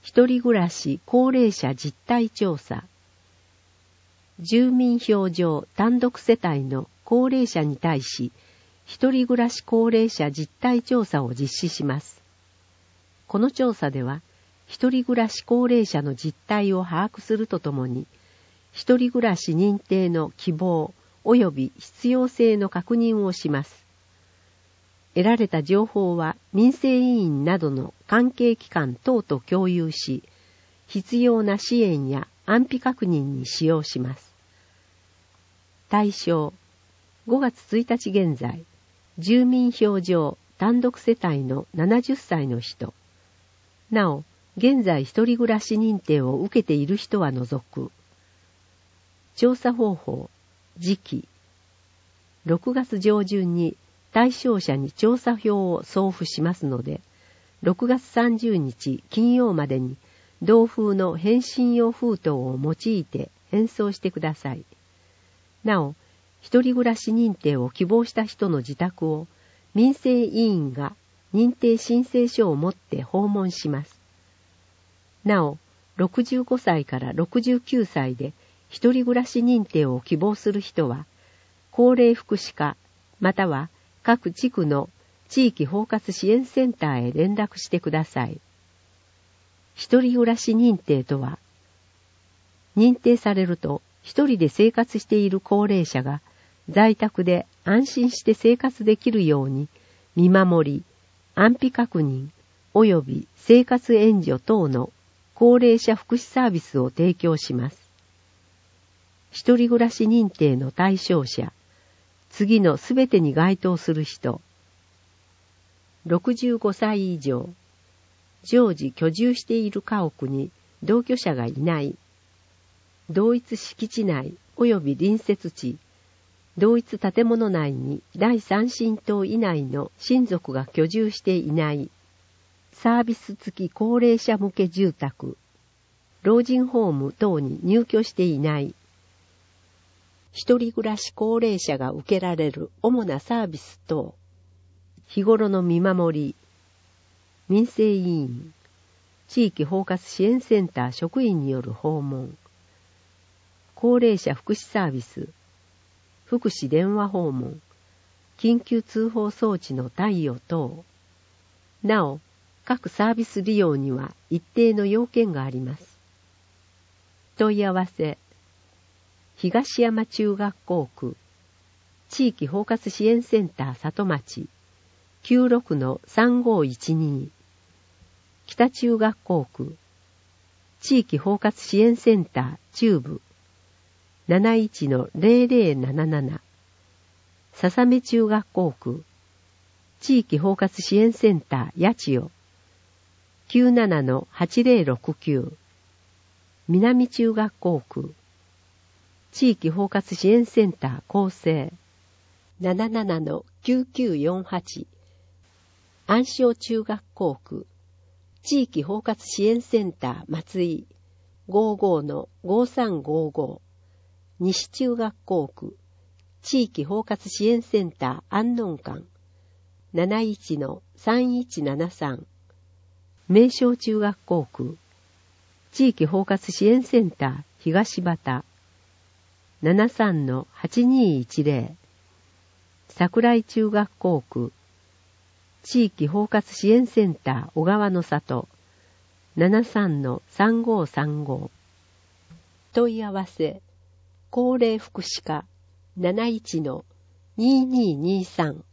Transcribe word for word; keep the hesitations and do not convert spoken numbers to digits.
一人暮らし高齢者実態調査。住民票上単独世帯の高齢者に対し、一人暮らし高齢者実態調査を実施します。この調査では、一人暮らし高齢者の実態を把握するとともに、一人暮らし認定の希望及び必要性の確認をします。得られた情報は民生委員などの関係機関等と共有し、必要な支援や安否確認に使用します。対象、ごがつついたち現在、住民票上単独世帯のななじゅっさいの人、なお、現在一人暮らし認定を受けている人は除く。調査方法、時期、ろくがつ上旬に対象者に調査票を送付しますので、ろくがつさんじゅうにち金曜までに同封の返信用封筒を用いて返送してください。なお、一人暮らし認定を希望した人の自宅を民生委員が認定申請書を持って訪問します。なお、ろくじゅうごさいからろくじゅうきゅうさいで一人暮らし認定を希望する人は、高齢福祉課または各地区の地域包括支援センターへ連絡してください。一人暮らし認定とは、認定されると一人で生活している高齢者が在宅で安心して生活できるように見守り、安否確認及び生活援助等の高齢者福祉サービスを提供します。一人暮らし認定の対象者、次のすべてに該当する人、ろくじゅうごさい以上、常時居住している家屋に同居者がいない、同一敷地内及び隣接地、同一建物内に第三親等以内の親族が居住していない、サービス付き高齢者向け住宅、老人ホーム等に入居していない、一人暮らし高齢者が受けられる主なサービス等、日頃の見守り、民生委員、地域包括支援センター職員による訪問、高齢者福祉サービス、福祉電話訪問、緊急通報装置の貸与等。なお、各サービス利用には一定の要件があります。問い合わせ、東山中学校区、地域包括支援センター里町、きゅうろくのさんごいちに、北中学校区、地域包括支援センター中部、なないちのぜろぜろなななな、笹目中学校区、地域包括支援センター八千代、きゅうななのはちぜろろくきゅう、南中学校区、地域包括支援センター厚生、ななななのきゅうきゅうよんはち、安昌中学校区、地域包括支援センター松井、ごじゅうごのごさんごご、西中学校区、地域包括支援センター安納館、なないちのさんいちななさん、名称中学校区、地域包括支援センター東畑、ななさんのはちにいちぜろ、桜井中学校区、地域包括支援センター小川の里、ななさんのさんごさんご。問い合わせ、高齢福祉課なないちのにーにーにーさん。